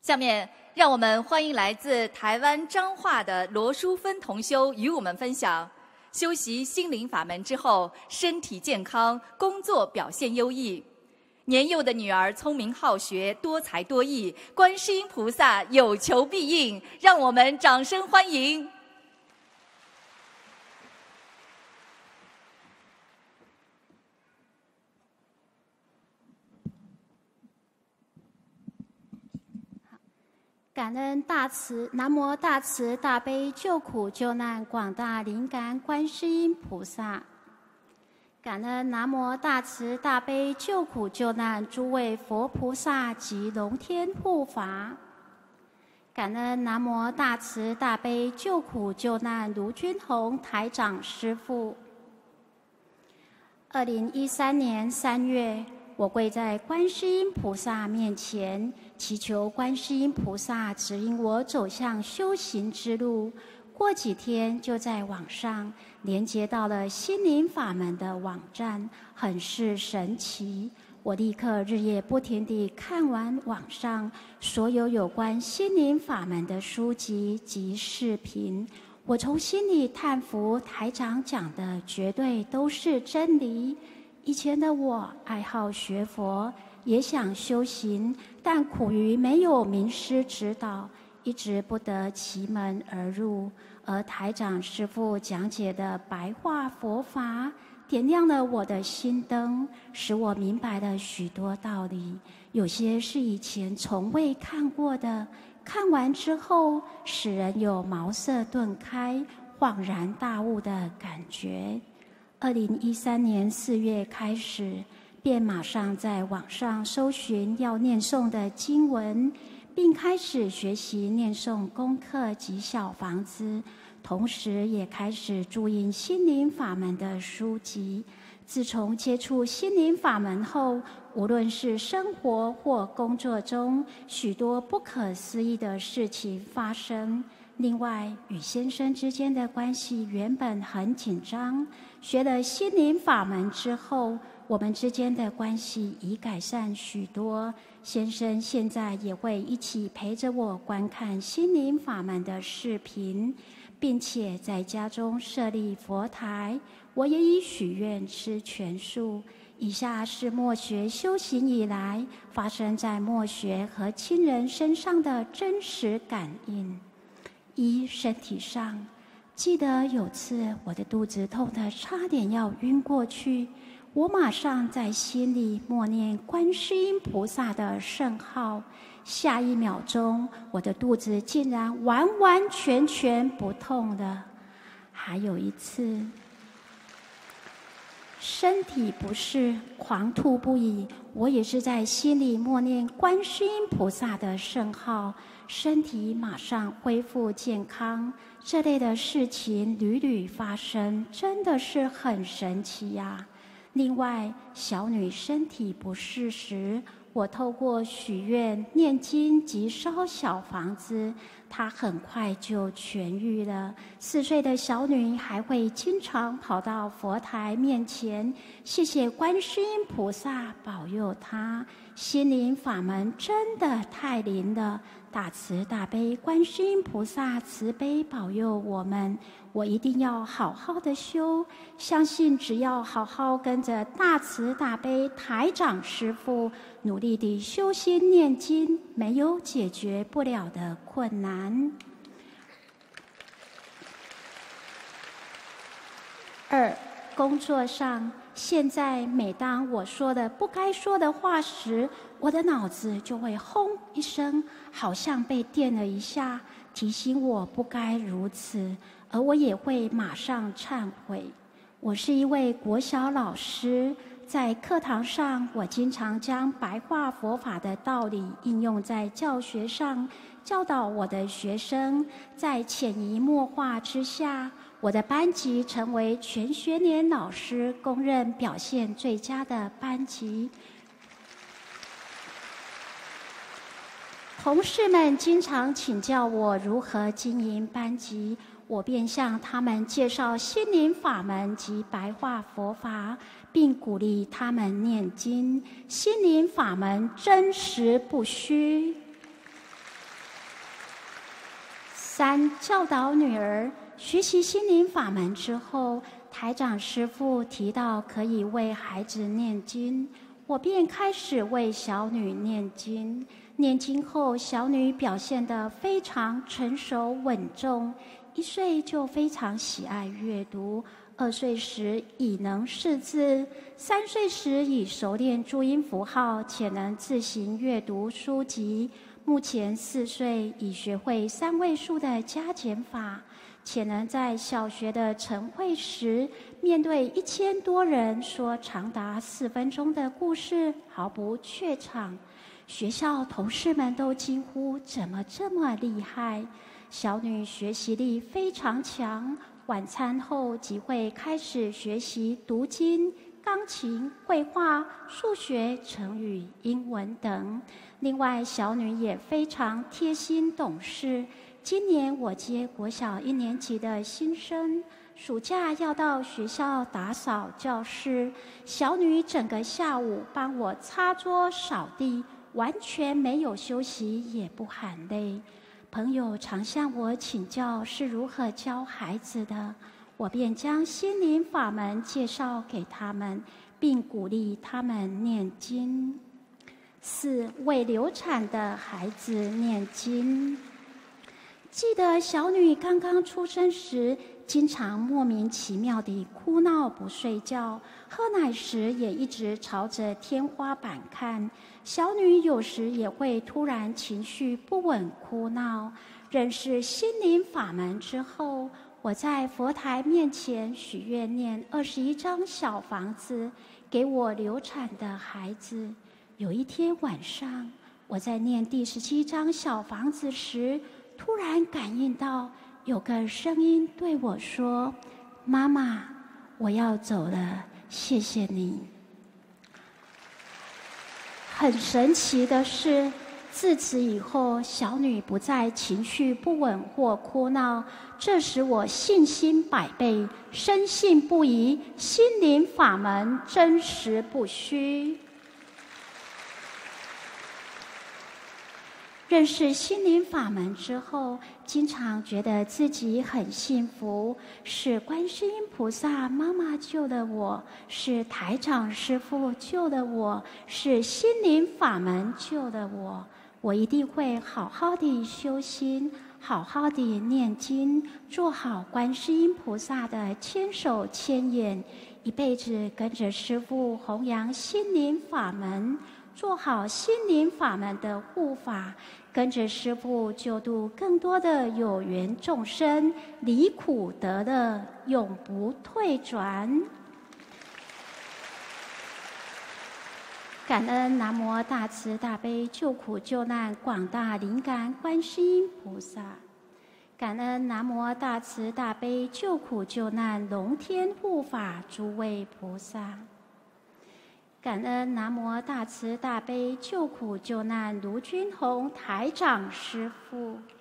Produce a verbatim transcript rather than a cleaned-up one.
下面，让我们欢迎来自台湾彰化的罗淑芬同修与我们分享：修习心灵法门之后，身体健康，工作表现优异。年幼的女儿聪明好学，多才多艺，观世音菩萨有求必应，让我们掌声欢迎。 感恩大慈南无大慈大悲救苦救难广大灵感观世音菩萨，感恩南无大慈大悲救苦救难诸位佛菩萨及龙天护法，感恩南无大慈大悲救苦救难卢军宏台长师父。二零一三年三月，我跪在观世音菩萨面前，祈求观世音菩萨指引我走向修行之路。过几天就在网上连接到了心灵法门的网站，很是神奇。我立刻日夜不停地看完网上所有有关心灵法门的书籍及视频，我从心里叹服，台长讲的绝对都是真理。以前的我爱好学佛，也想修行，但苦于没有名师指导，一直不得其门而入。而台长师父讲解的白话佛法，点亮了我的心灯，使我明白了许多道理，有些是以前从未看过的，看完之后使人有茅塞顿开、恍然大悟的感觉。二零一三年四月开始，便马上在网上搜寻要念诵的经文，并开始学习念诵功课及小房子，同时也开始注印心灵法门的书籍。自从接触心灵法门后，无论是生活或工作中，许多不可思议的事情发生。另外，与先生之间的关系原本很紧张，学了心灵法门之后，我们之间的关系已改善许多。先生现在也会一起陪着我观看心灵法门的视频，并且在家中设立佛台。我也已许愿吃全素。以下是默学修行以来发生在默学和亲人身上的真实感应。一、身体上，记得有次我的肚子痛得差点要晕过去，我马上在心里默念观世音菩萨的圣号，下一秒钟我的肚子竟然完完全全不痛了。还有一次身体不适，狂吐不已，我也是在心里默念观世音菩萨的圣号，身体马上恢复健康。这类的事情屡屡发生，真的是很神奇呀。另外，小女身体不适时，我透过许愿、念经及烧小房子，她很快就痊愈了。四岁的小女还会经常跑到佛台面前，谢谢观世音菩萨保佑她。心灵法门真的太灵了，大慈大悲观世音菩萨慈悲保佑我们，我一定要好好的修，相信只要好好跟着大慈大悲台长师父努力地修心念经，没有解决不了的困难。二、工作上，现在每当我说了不该说的话时，我的脑子就会轰一声，好像被电了一下，提醒我不该如此，而我也会马上忏悔。我是一位国小老师，在课堂上，我经常将白话佛法的道理应用在教学上，教导我的学生，在潜移默化之下，我的班级成为全学年老师公认表现最佳的班级。同事们经常请教我如何经营班级，我便向他们介绍心灵法门及白话佛法，并鼓励他们念经。心灵法门真实不虚。 三、教导女儿学习心灵法门之后，台长师父提到可以为孩子念经，我便开始为小女念经。念经后，小女表现得非常成熟稳重，一岁就非常喜爱阅读，二岁时已能识字，三岁时已熟练注音符号，且能自行阅读书籍。目前四岁已学会三位数的加减法，且能在小学的晨会时，面对一千多人说长达四分钟的故事，毫不怯场。学校同事们都惊呼：怎么这么厉害？小女学习力非常强，晚餐后即会开始学习读经、钢琴、绘画、数学、成语、英文等。另外，小女也非常贴心懂事。今年我接国小一年级的新生，暑假要到学校打扫教室，小女整个下午帮我擦桌扫地，完全没有休息，也不喊累。朋友常向我请教是如何教孩子的，我便将心灵法门介绍给他们，并鼓励他们念经。四、为流产的孩子念经。记得小女刚刚出生时，经常莫名其妙地哭闹不睡觉，喝奶时也一直朝着天花板看。小女有时也会突然情绪不稳哭闹。认识心灵法门之后，我在佛台面前许愿念二十一张小房子给我流产的孩子。有一天晚上，我在念第十七张小房子时，突然感应到有个声音对我说：妈妈，我要走了，谢谢你。很神奇的是，自此以后，小女不再情绪不稳或哭闹，这使我信心百倍，深信不疑，心灵法门真实不虚。认识心灵法门之后，经常觉得自己很幸福，是观世音菩萨妈妈救了我，是台长师父救了我，是心灵法门救了我。我一定会好好地修心，好好地念经，做好观世音菩萨的千手千眼，一辈子跟着师父弘扬心灵法门，做好心灵法门的护法，跟着师父救度更多的有缘众生，离苦得乐，永不退转。感恩南无大慈大悲救苦救难广大灵感观世音菩萨，感恩南无大慈大悲救苦救难龙天护法诸位菩萨，感恩南无大慈大悲救苦救难卢军宏台长师父。